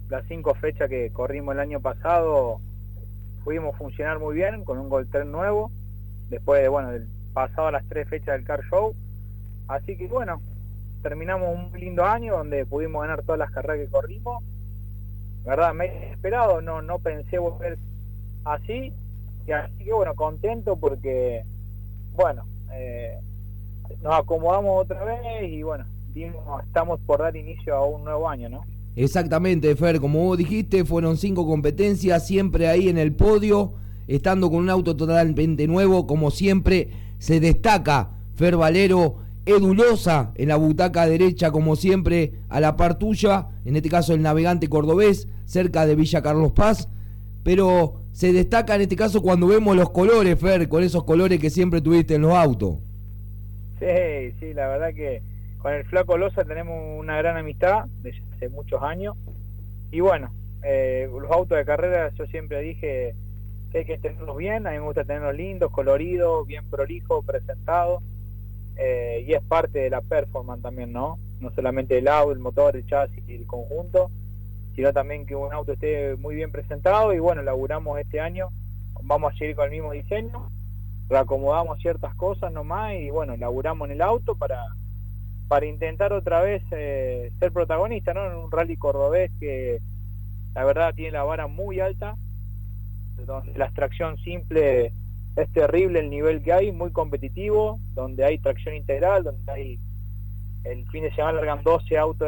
las 5 fechas que corrimos el año pasado pudimos funcionar muy bien con un Gol Tren nuevo, después de, bueno, del pasado las 3 fechas del Car Show. Así que bueno, terminamos un muy lindo año donde pudimos ganar todas las carreras que corrimos. La verdad, me he esperado, no pensé volver así, y así que bueno, contento porque, bueno, nos acomodamos otra vez y bueno, estamos por dar inicio a un nuevo año, ¿no? Exactamente, Fer, como vos dijiste, fueron 5 competencias, siempre ahí en el podio, estando con un auto totalmente nuevo, como siempre, se destaca Fer Valero, Edu Loza en la butaca derecha, como siempre, a la par tuya, en este caso el navegante cordobés, cerca de Villa Carlos Paz, pero se destaca en este caso cuando vemos los colores, Fer, con esos colores que siempre tuviste en los autos. Sí, la verdad que con el Flaco Loza tenemos una gran amistad desde hace muchos años, y bueno, los autos de carrera yo siempre dije que hay que tenerlos bien, a mí me gusta tenerlos lindos, coloridos, bien prolijos, presentados, y es parte de la performance también, ¿no? No solamente el auto, el motor, el chasis y el conjunto, sino también que un auto esté muy bien presentado. Y bueno, laburamos este año, vamos a seguir con el mismo diseño, reacomodamos ciertas cosas nomás y bueno, laburamos en el auto para intentar otra vez ser protagonista, ¿no? En un rally cordobés que la verdad tiene la vara muy alta, donde la extracción simple es terrible el nivel que hay, muy competitivo, donde hay tracción integral, donde hay, el fin de semana largan 12 autos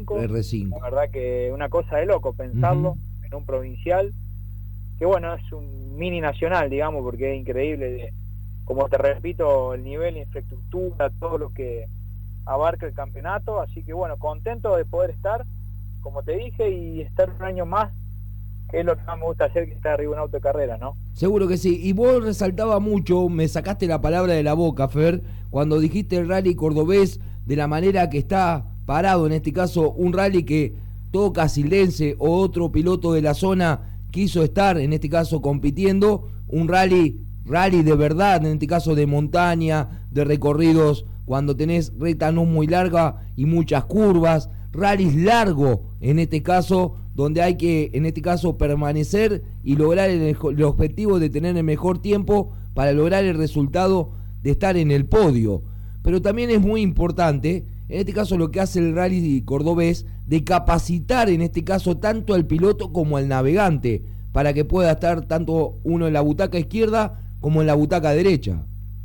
R5. La verdad que una cosa de loco pensarlo en un provincial, que bueno, es un mini nacional, digamos, porque es increíble, como te repito, el nivel de infraestructura, todo lo que abarca el campeonato. Así que bueno, contento de poder estar, como te dije, y estar un año más, que es lo que más me gusta hacer, que está arriba de un auto de carrera, ¿no? Seguro que sí, y vos resaltaba mucho, me sacaste la palabra de la boca, Fer, cuando dijiste el rally cordobés, de la manera que está parado, en este caso un rally que todo casildense o otro piloto de la zona quiso estar, en este caso compitiendo, un rally de verdad, en este caso de montaña, de recorridos cuando tenés recta no muy larga y muchas curvas, rallies largo, en este caso, donde hay que, en este caso, permanecer y lograr el objetivo de tener el mejor tiempo para lograr el resultado de estar en el podio. Pero también es muy importante, en este caso lo que hace el rally cordobés, de capacitar en este caso tanto al piloto como al navegante, para que pueda estar tanto uno en la butaca izquierda como en la butaca derecha.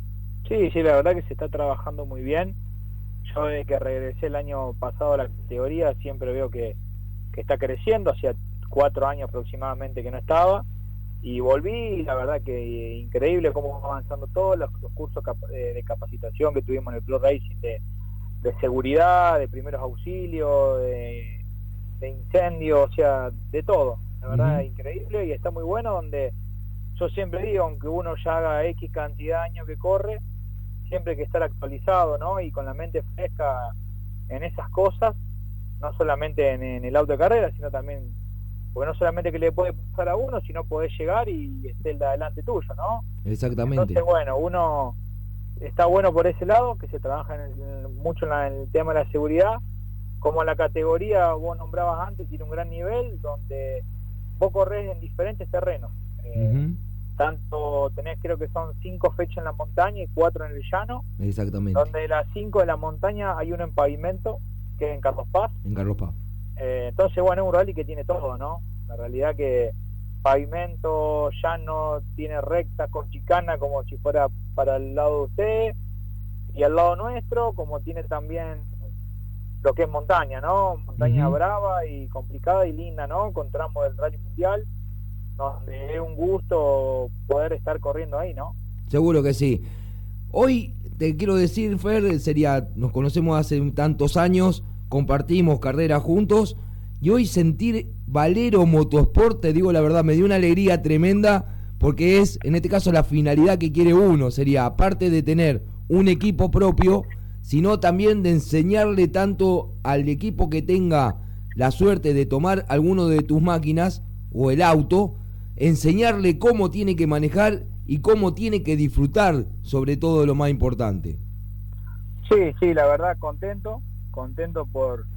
Sí, la verdad que se está trabajando muy bien. Yo desde que regresé el año pasado a la categoría siempre veo que está creciendo, hacía 4 años aproximadamente que no estaba, y volví, y la verdad que increíble cómo va avanzando todos los cursos de capacitación que tuvimos en el Pro Racing de seguridad, de primeros auxilios, de incendio, o sea, de todo. La verdad increíble, y está muy bueno, donde yo siempre digo, aunque uno ya haga X cantidad de años que corre, siempre hay que estar actualizado, ¿no? Y con la mente fresca en esas cosas, no solamente en el auto de carrera, sino también, porque no solamente que le puede pasar a uno, sino poder llegar y esté el de adelante tuyo, ¿no? Exactamente. Entonces, bueno, uno está bueno por ese lado, que se trabaja mucho en el tema de la seguridad. Como la categoría vos nombrabas antes, tiene un gran nivel, donde vos corres en diferentes terrenos. Tanto tenés, creo que son 5 fechas en la montaña y 4 en el llano. Exactamente. Donde de las 5 de la montaña hay uno en pavimento, que es en Carlos Paz. Entonces, bueno, es un rally que tiene todo, ¿no? La realidad que pavimento, llano, tiene recta con chicana como si fuera para el lado de usted, y al lado nuestro, como tiene también lo que es montaña, ¿no? Montaña brava y complicada y linda, ¿no? Con tramo del rally mundial, donde es un gusto poder estar corriendo ahí, ¿no? Seguro que sí. Hoy te quiero decir, Fer, nos conocemos hace tantos años, compartimos carreras juntos, y hoy sentir Valero Motorsport, te digo la verdad, me dio una alegría tremenda, porque es, en este caso, la finalidad que quiere uno, sería, aparte de tener un equipo propio, sino también de enseñarle tanto al equipo que tenga la suerte de tomar alguno de tus máquinas, o el auto, enseñarle cómo tiene que manejar y cómo tiene que disfrutar, sobre todo lo más importante. Sí, la verdad, contento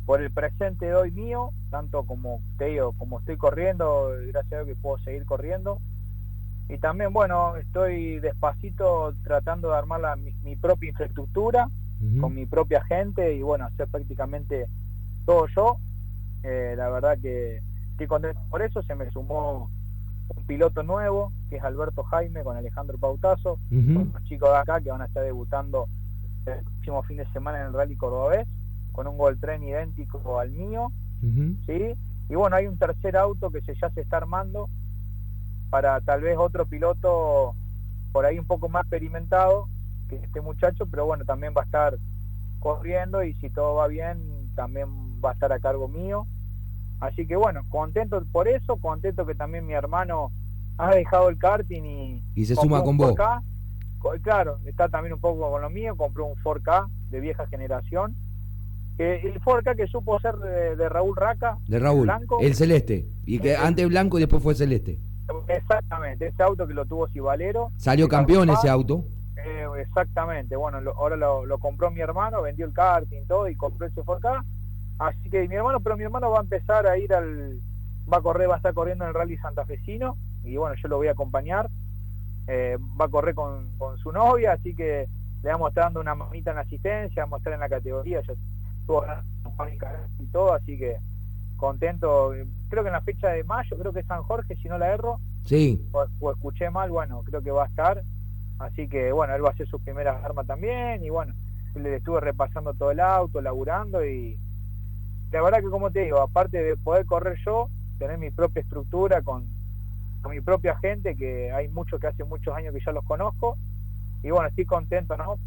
por el presente de hoy mío, tanto como te digo, como estoy corriendo, gracias a Dios que puedo seguir corriendo. Y también, bueno, estoy despacito tratando de armar mi propia infraestructura, con mi propia gente y bueno, hacer prácticamente todo yo. La verdad que estoy contento por eso. Se me sumó un piloto nuevo, que es Alberto Jaime, con Alejandro Pautazo, unos chicos de acá que van a estar debutando el próximo fin de semana en el Rally Cordobés, con un Gol Tren idéntico al mío, ¿sí? Y bueno, hay un tercer auto que ya se está armando para tal vez otro piloto por ahí un poco más experimentado que este muchacho, pero bueno, también va a estar corriendo y si todo va bien, también va a estar a cargo mío. Así que bueno, contento por eso, contento que también mi hermano ha dejado el karting y se suma con vos. Claro, está también un poco con lo mío, compró un 4K de vieja generación. El 4K que supo ser de Raúl Raca. De Raúl, blanco, el celeste. Y que antes blanco y después fue celeste. Exactamente, ese auto que lo tuvo Cibalero. Salió campeón ese auto. Exactamente, bueno, ahora lo compró mi hermano, vendió el karting, todo, y compró ese 4K. Así que mi hermano va a empezar a ir va a estar corriendo en el Rally Santafesino, y bueno, yo lo voy a acompañar. Va a correr con su novia, así que le vamos a estar dando una mamita en la asistencia, vamos a estar en la categoría, ya estuvo y todo, así que contento. Creo que en la fecha de mayo, creo que es San Jorge, si no la erro, sí, o escuché mal, bueno, creo que va a estar, así que bueno, él va a hacer sus primeras armas también, y bueno, le estuve repasando todo el auto, laburando, y la verdad que, como te digo, aparte de poder correr yo, tener mi propia estructura con mi propia gente, que hay muchos que hace muchos años que ya los conozco, y bueno, estoy contento, ¿no?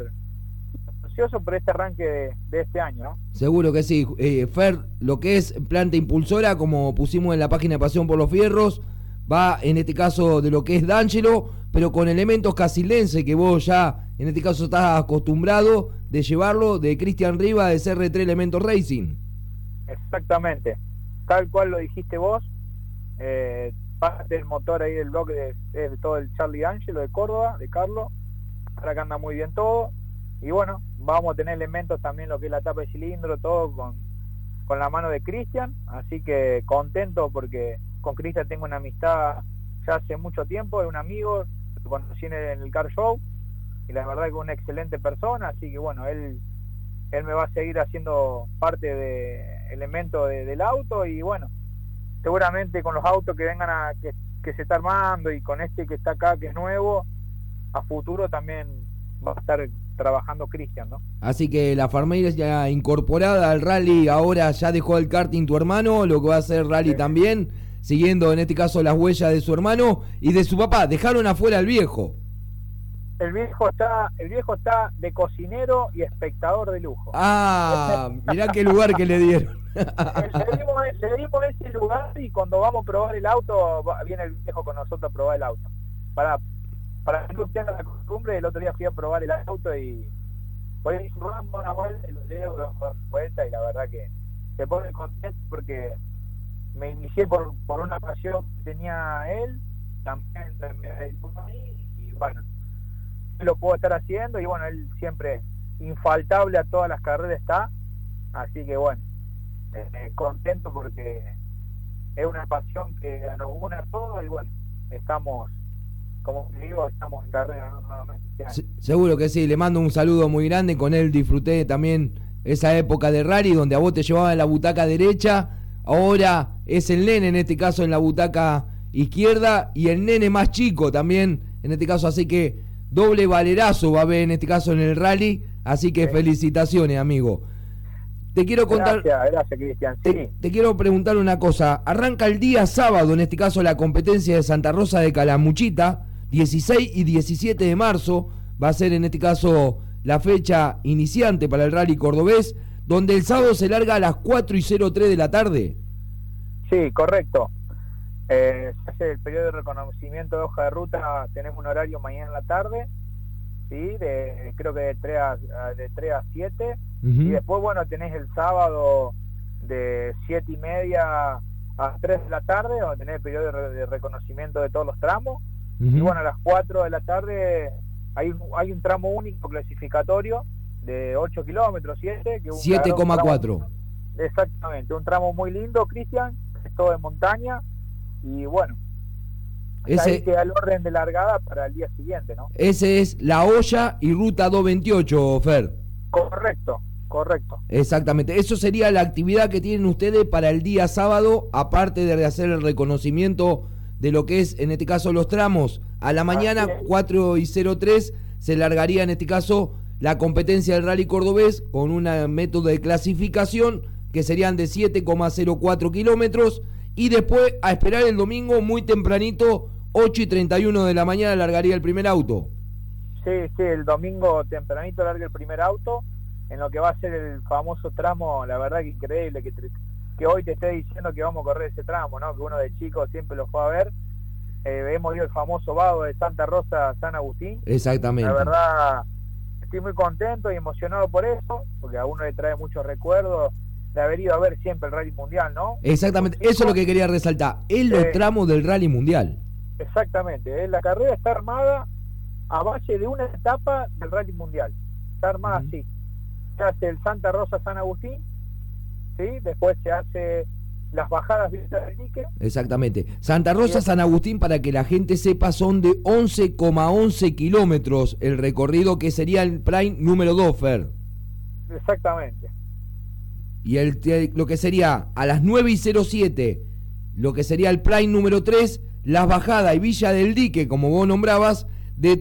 Ansioso por este arranque de este año, ¿no? Seguro que sí. Fer, lo que es planta impulsora, como pusimos en la página de Pasión por los Fierros, va en este caso de lo que es D'Angelo, pero con elementos casilenses que vos ya en este caso estás acostumbrado de llevarlo, de Cristian Riva, de CR3 Elementos Racing. Exactamente, tal cual lo dijiste vos. Parte del motor ahí del bloque de todo el Charlie D'Angelo de Córdoba, de Carlos, ahora que anda muy bien todo. Y bueno, vamos a tener elementos también, lo que es la tapa de cilindro, todo con la mano de Cristian, así que contento porque con Cristian tengo una amistad ya hace mucho tiempo, es un amigo, lo conocí en el Car Show, y la verdad que es una excelente persona, así que bueno, él me va a seguir haciendo parte de elementos del auto, y bueno, seguramente con los autos que vengan que se está armando, y con este que está acá, que es nuevo, a futuro también va a estar trabajando Cristian, ¿no? Así que la familia ya incorporada al rally, ahora ya dejó el karting tu hermano, lo que va a hacer rally también, siguiendo en este caso las huellas de su hermano y de su papá. Dejaron afuera al viejo. El viejo está de cocinero y espectador de lujo. Ah, mirá qué lugar que le dieron. le dimos ese lugar, y cuando vamos a probar el auto, viene el viejo con nosotros a probar el auto. Para que no tenga la costumbre, el otro día fui a probar el auto y por ahí vamos una vuelta y lo leo, vuelta, y la verdad que se pone contento porque me inicié por una pasión que tenía él, también me puso a mí, y bueno, lo puedo estar haciendo, y bueno, él siempre infaltable a todas las carreras está, así que bueno, contento porque es una pasión que nos une a todos, y bueno, estamos, como te digo, estamos en carrera nuevamente este año. Seguro que sí, le mando un saludo muy grande, con él disfruté también esa época de rally donde a vos te llevaban en la butaca derecha, ahora es el nene en este caso en la butaca izquierda, y el nene más chico también en este caso, así que doble valerazo va a haber en este caso en el rally, así que sí. Felicitaciones, amigo. Te quiero contar. Gracias, Cristian. Sí. Te quiero preguntar una cosa. Arranca el día sábado, en este caso, la competencia de Santa Rosa de Calamuchita, 16 y 17 de marzo. Va a ser en este caso la fecha iniciante para el rally cordobés, donde el sábado se larga a las 4:03 de la tarde. Sí, correcto. Se hace el periodo de reconocimiento de hoja de ruta, tenemos un horario mañana en la tarde, ¿sí? Creo que de 3 a 7, y después, bueno, tenés el sábado de 7:30 a 3 de la tarde, donde tenés el periodo de reconocimiento de todos los tramos, y bueno, a las 4 de la tarde hay un tramo único clasificatorio de 8 kilómetros, 7, que 7,4. Exactamente, un tramo muy lindo, Cristian, es todo de montaña, y bueno, ahí queda el orden de largada para el día siguiente, ¿no? Ese es La Hoya y Ruta 228, Fer. Correcto. Exactamente, eso sería la actividad que tienen ustedes para el día sábado, aparte de hacer el reconocimiento de lo que es, en este caso, los tramos. A la mañana, 4:03, se largaría, en este caso, la competencia del Rally Cordobés con un método de clasificación que serían de 7,04 kilómetros, y después a esperar el domingo muy tempranito, 8:31 de la mañana, largaría el primer auto. Sí, el domingo tempranito larga el primer auto, en lo que va a ser el famoso tramo, la verdad que increíble, que hoy te esté diciendo que vamos a correr ese tramo, ¿no? Que uno de chico siempre lo fue a ver. Hemos ido el famoso vado de Santa Rosa a San Agustín. Exactamente. La verdad, estoy muy contento y emocionado por eso, porque a uno le trae muchos recuerdos de haber ido a ver siempre el Rally Mundial, ¿no? Exactamente, eso es lo que quería resaltar, es los tramos del Rally Mundial. Exactamente, la carrera está armada a base de una etapa del Rally Mundial, está armada así. Se hace el Santa Rosa San Agustín, ¿sí? Después se hace las bajadas de del dique. Exactamente, Santa Rosa San Agustín, para que la gente sepa, son de 11,11 kilómetros el recorrido, que sería el Prime número 2, Fer. Exactamente. Y lo que sería a las 9:07, lo que sería el Prime número 3, Las Bajadas y Villa del Dique, como vos nombrabas, de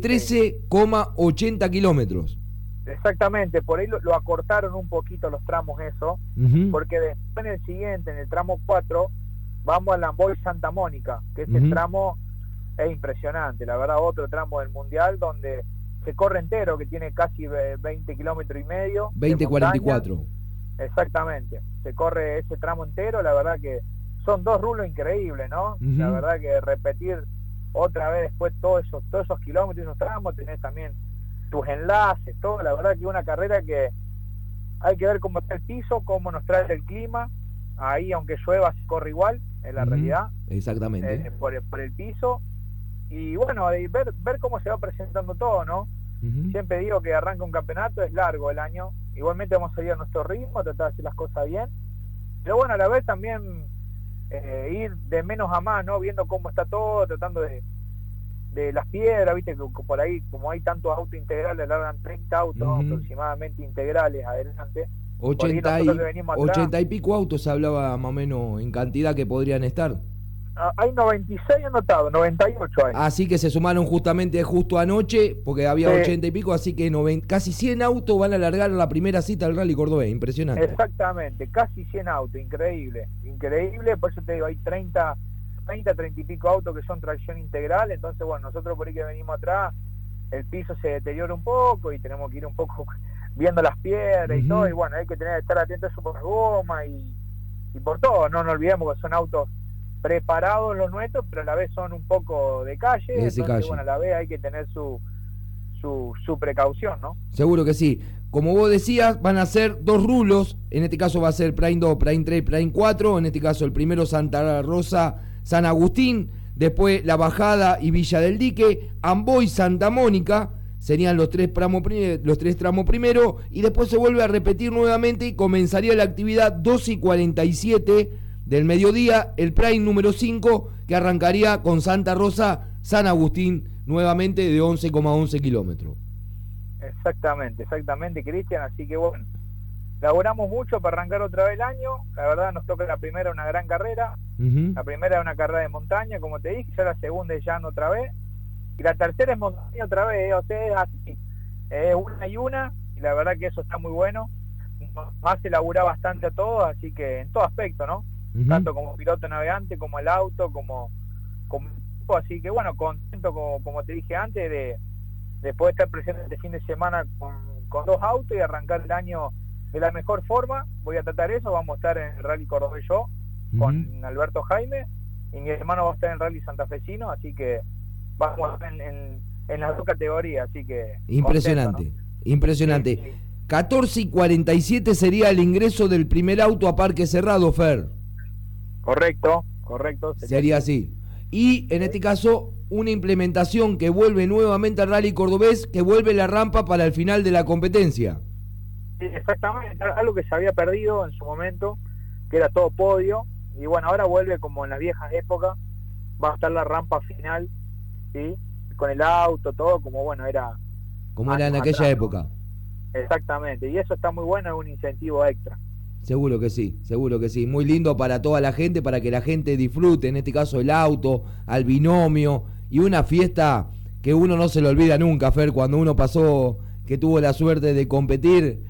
13,80 kilómetros. Exactamente, por ahí lo acortaron un poquito los tramos eso, porque después en el siguiente, en el tramo 4, vamos a Lamboy Santa Mónica, que ese tramo es impresionante, la verdad, otro tramo del Mundial donde se corre entero, que tiene casi 20 kilómetros y medio. 20,44. Exactamente, se corre ese tramo entero, la verdad que son dos rulos increíbles, ¿no? La verdad que repetir otra vez después todos esos kilómetros y esos tramos, tenés también tus enlaces, todo, la verdad que una carrera que hay que ver cómo está el piso, cómo nos trae el clima, ahí aunque llueva se corre igual, en la realidad. Exactamente. Por el piso, y bueno, ver cómo se va presentando todo, ¿no? Siempre digo que arranca un campeonato, es largo el año, igualmente vamos a salir a nuestro ritmo, tratar de hacer las cosas bien, pero bueno, a la vez también ir de menos a más, ¿no? Viendo cómo está todo, tratando de las piedras, viste que por ahí, como hay tantos autos integrales, largan 30 autos aproximadamente integrales adelante. 80 y pico autos se hablaba más o menos en cantidad que podrían estar. Hay 96 anotados, 98 hay. Así que se sumaron justo anoche, porque había 80 y pico, así que casi 100 autos van a alargar la primera cita del Rally Cordobés, impresionante. Exactamente, casi 100 autos, increíble, por eso te digo, hay 30 y pico autos que son tracción integral, entonces bueno, nosotros por ahí que venimos atrás, el piso se deteriora un poco y tenemos que ir un poco viendo las piedras y todo, y bueno, hay que estar atentos a eso por las gomas y por todo, no nos olvidemos que son autos preparados los nuestros, pero a la vez son un poco de calle, entonces bueno, a la vez hay que tener su precaución, ¿no? Seguro que sí. Como vos decías, van a ser dos rulos, en este caso va a ser Prime 2, Prime 3, Prime 4, en este caso el primero Santa Rosa San Agustín, después La Bajada y Villa del Dique, Amboy Santa Mónica, serían los tres tramos primero, y después se vuelve a repetir nuevamente y comenzaría la actividad 12:47 del mediodía, el Prime número 5, que arrancaría con Santa Rosa San Agustín, nuevamente de 11,11 kilómetros. Exactamente, Cristian, así que bueno, laboramos mucho para arrancar otra vez el año, la verdad nos toca la primera una gran carrera, la primera es una carrera de montaña, como te dije, ya la segunda es llano otra vez, y la tercera es montaña otra vez, o sea, es así, una, y la verdad que eso está muy bueno, nos hace laburar bastante a todos, así que en todo aspecto, ¿no? Tanto como piloto navegante, como el auto, como equipo, así que bueno, contento como te dije antes de poder estar presente este fin de semana con dos autos y arrancar el año de la mejor forma. Voy a tratar eso, vamos a estar en el Rally Cordobés yo, con Alberto Jaime, y mi hermano va a estar en el Rally Santafesino, así que vamos a estar en las dos categorías, así que impresionante, contento, ¿no? Impresionante. Sí. 14:47 sería el ingreso del primer auto a parque cerrado, Fer. Correcto. Sería así. Y en este caso, una implementación que vuelve nuevamente al Rally Cordobés, que vuelve la rampa para el final de la competencia. Exactamente, algo que se había perdido en su momento, que era todo podio, y bueno, ahora vuelve como en las viejas épocas, va a estar la rampa final, ¿sí? Con el auto, todo como bueno, era Como era en años aquella atrás, época. ¿no? Exactamente, y eso está muy bueno, es un incentivo extra. Seguro que sí, seguro que sí. Muy lindo para toda la gente, para que la gente disfrute, en este caso el auto, al binomio, y una fiesta que uno no se lo olvida nunca, Fer, cuando uno pasó, que tuvo la suerte de competir,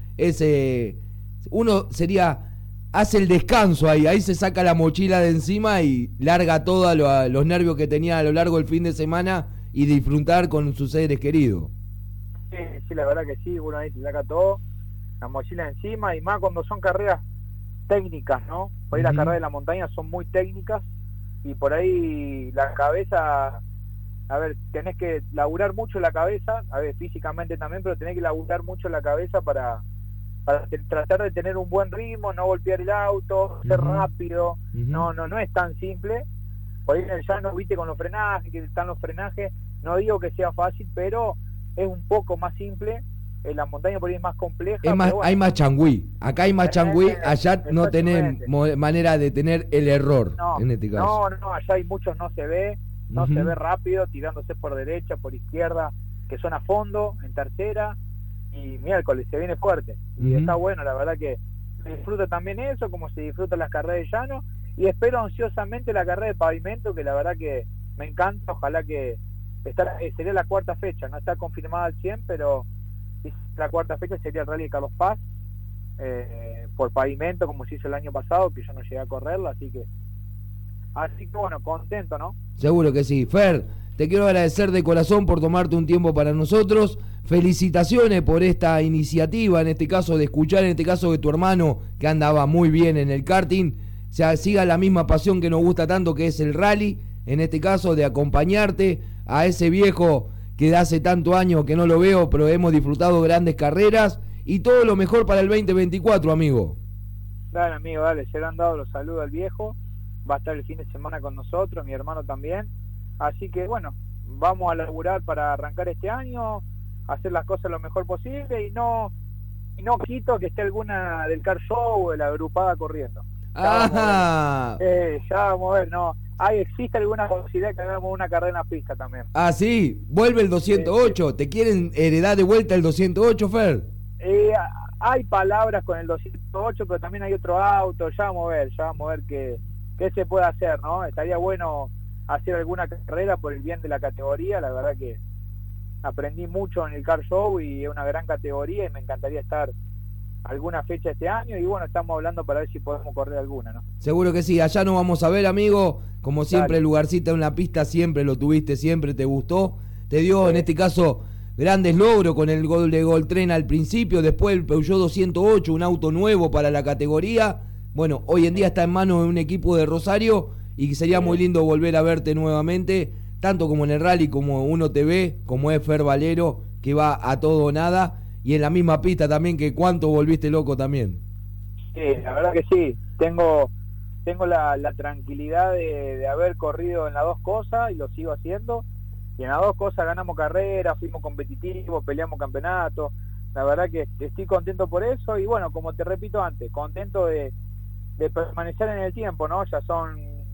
uno hace el descanso ahí se saca la mochila de encima y larga todos los nervios que tenía a lo largo del fin de semana y disfrutar con sus seres queridos. Sí, sí, la verdad que sí, uno ahí te saca todo, la mochila encima, y más cuando son carreras técnicas, ¿no? Por ahí las carreras de la montaña son muy técnicas, y por ahí la cabeza, a ver, tenés que laburar mucho la cabeza, a ver, físicamente también, pero tenés que laburar mucho la cabeza para tratar de tener un buen ritmo, no golpear el auto, ser rápido, no es tan simple. Por ahí en el llano, viste, con los frenajes, que están los frenajes, no digo que sea fácil, pero es un poco más simple. En la montaña por ahí es más compleja. Es más, bueno, hay más changüí. Acá hay más changüí, allá no tenés manera de tener el error, en este caso. No, allá hay muchos no se ve rápido, tirándose por derecha, por izquierda, que son a fondo, en tercera, y miércoles se viene fuerte. Y está bueno, la verdad que se disfruta también eso, como se disfrutan las carreras de llano, y espero ansiosamente la carrera de pavimento, que la verdad que me encanta. Ojalá que sería la cuarta fecha, no está confirmada al 100, pero la cuarta fecha sería el Rally de Carlos Paz, por pavimento, como se hizo el año pasado, que yo no llegué a correrla, así que bueno, contento, ¿no? Seguro que sí. Fer, te quiero agradecer de corazón por tomarte un tiempo para nosotros. Felicitaciones por esta iniciativa, en este caso de escuchar, en este caso de tu hermano, que andaba muy bien en el karting. O sea, siga la misma pasión que nos gusta tanto, que es el rally, en este caso de acompañarte a ese viejo que de hace tanto años que no lo veo, pero hemos disfrutado grandes carreras, y todo lo mejor para el 2024, amigo. Dale, amigo, dale, se le han dado los saludos al viejo, va a estar el fin de semana con nosotros, mi hermano también, así que bueno, vamos a laburar para arrancar este año, hacer las cosas lo mejor posible, y no quito que esté alguna del car show o de la agrupada corriendo. Ya vamos a ver, no. Existe alguna posibilidad que hagamos una carrera en la pista también. Ah, sí, vuelve el 208. ¿Te quieren heredar de vuelta el 208, Fer? Hay palabras con el 208, pero también hay otro auto. Ya vamos a ver qué se puede hacer, ¿no? Estaría bueno hacer alguna carrera por el bien de la categoría. La verdad que aprendí mucho en el car show y es una gran categoría, y me encantaría estar alguna fecha este año, y bueno, estamos hablando para ver si podemos correr alguna, ¿no? Seguro que sí, allá nos vamos a ver, amigo. Como siempre, el lugarcito en la pista siempre lo tuviste, siempre te gustó. Te dio, en este caso, grandes logros con el gol de Goltren al principio, después el Peugeot 208, un auto nuevo para la categoría. Bueno, hoy en día está en manos de un equipo de Rosario, y sería muy lindo volver a verte nuevamente, tanto como en el rally, como uno te ve, como es Fer Valero, que va a todo o nada, y en la misma pista también, que cuánto volviste loco también. Sí, la verdad que sí, tengo la tranquilidad de haber corrido en las dos cosas, y lo sigo haciendo, y en las dos cosas ganamos carreras, fuimos competitivos, peleamos campeonatos. La verdad que estoy contento por eso, y bueno, como te repito antes, contento de permanecer en el tiempo, ¿no? Ya son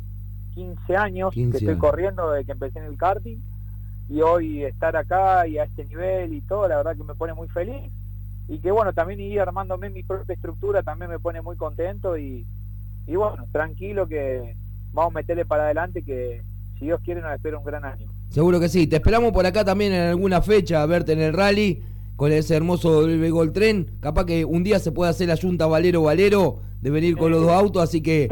15 años que estoy corriendo desde que empecé en el karting, y hoy estar acá y a este nivel y todo, la verdad que me pone muy feliz, y que bueno, también ir armándome mi propia estructura también me pone muy contento, y bueno, tranquilo, que vamos a meterle para adelante, que si Dios quiere nos espera un gran año. Seguro que sí, te esperamos por acá también en alguna fecha a verte en el rally con ese hermoso Goltren. Capaz que un día se puede hacer la Junta Valero de venir con los dos autos, así que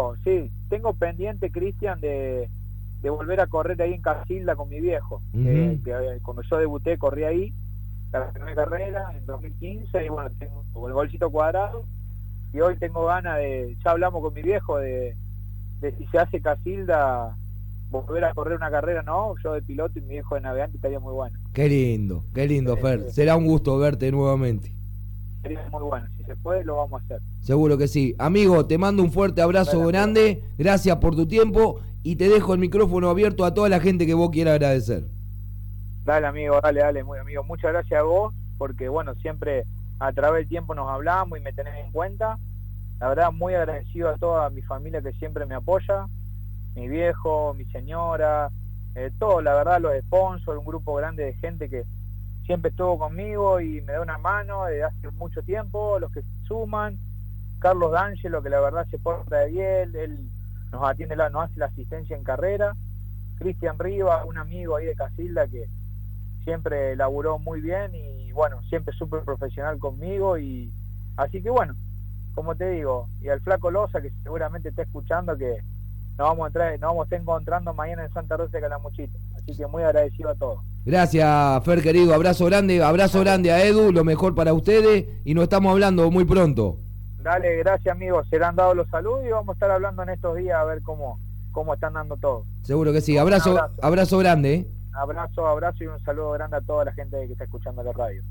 tengo pendiente, Cristian, de volver a correr ahí en Casilda con mi viejo, que cuando yo debuté corrí ahí la primera carrera en 2015, y bueno, tengo el golcito cuadrado, y hoy tengo ganas ya hablamos con mi viejo de si se hace Casilda, volver a correr una carrera, ¿no? Yo de piloto y mi viejo de navegante, estaría muy bueno. Qué lindo, Fer, será un gusto verte nuevamente. Sería muy bueno, si se puede lo vamos a hacer. Seguro que sí. Amigo, te mando un fuerte abrazo grande, gracias por tu tiempo, y te dejo el micrófono abierto a toda la gente que vos quieras agradecer. Dale, amigo, dale, muy amigo. Muchas gracias a vos, porque bueno, siempre a través del tiempo nos hablamos y me tenés en cuenta. La verdad, muy agradecido a toda mi familia que siempre me apoya, mi viejo, mi señora, todo, la verdad, los sponsors, un grupo grande de gente que siempre estuvo conmigo y me da una mano desde hace mucho tiempo, los que se suman, Carlos D'Angelo, que la verdad se porta de bien, él nos atiende, nos hace la asistencia en carrera, Cristian Rivas, un amigo ahí de Casilda que siempre laburó muy bien y bueno, siempre súper profesional conmigo, y así que bueno, como te digo, y al Flaco Loza, que seguramente está escuchando, que nos vamos a estar encontrando mañana en Santa Rosa de Calamuchita, así que muy agradecido a todos. Gracias, Fer, querido, abrazo grande a Edu, lo mejor para ustedes, y nos estamos hablando muy pronto. Dale, gracias amigos, serán dados los saludos y vamos a estar hablando en estos días a ver cómo están dando todo. Seguro que sí, abrazo grande. Abrazo y un saludo grande a toda la gente que está escuchando la radio.